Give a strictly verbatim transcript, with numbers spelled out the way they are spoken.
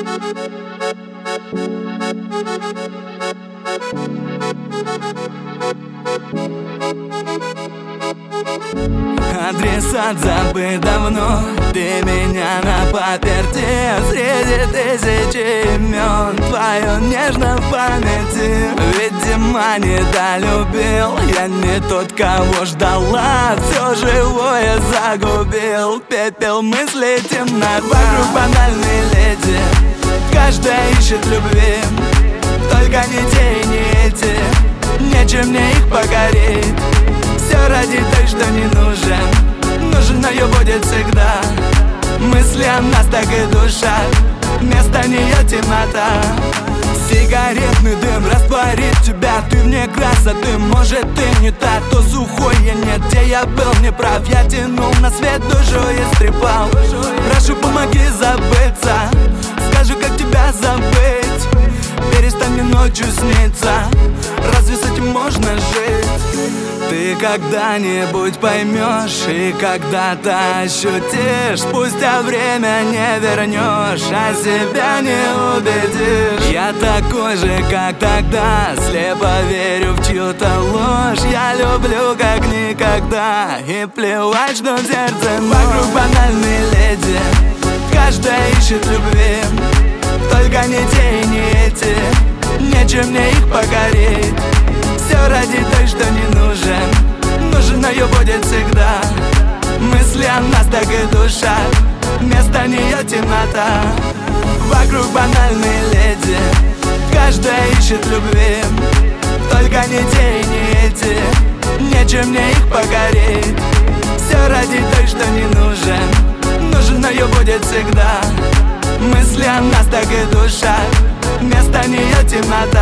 Адресат забыт давно, ты меня на паперти. Среди тысячи имен твое нежно в памяти. Видимо, недолюбил, я не тот, кого ждала. Все живое загубил, пепел мысли, темнота. Вокруг банальные леди, каждая ищет любви. Только не те и не эти, нечем мне их покорить. Все ради той, что не нужен, нужен ее будет всегда. Мысли о нас так и душат, вместо нее темнота. Сигаретный дым растворит тебя, ты вне красоты. Может, ты не та, то сухой я нет. Где я был неправ, я тянул на свет душу и стрепал. Прошу, помоги забыться, скажу, как тебя забыть. Перестань мне ночью сниться, разве с этим можно жить? Ты когда-нибудь поймешь и когда-то ощутишь. Спустя время не вернешь, а себя не убедишь. Я такой же, как тогда, слепо верю в чью-то ложь. Я люблю как никогда, и плевать, что в сердце вокруг банальные леди. Каждая ищет любви, только не те и не эти, нечем мне их покорить. Все ради той, что не нужен, нужен ее будет всегда. Мысли о нас так и душат, вместо нее темнота. Вокруг банальные леди, каждая ищет любви. Только не те и не эти, нечем мне их покорить. Все ради той, что не нужен, нужен ее будет всегда. Мысли о нас так и душат, вместо нее темнота.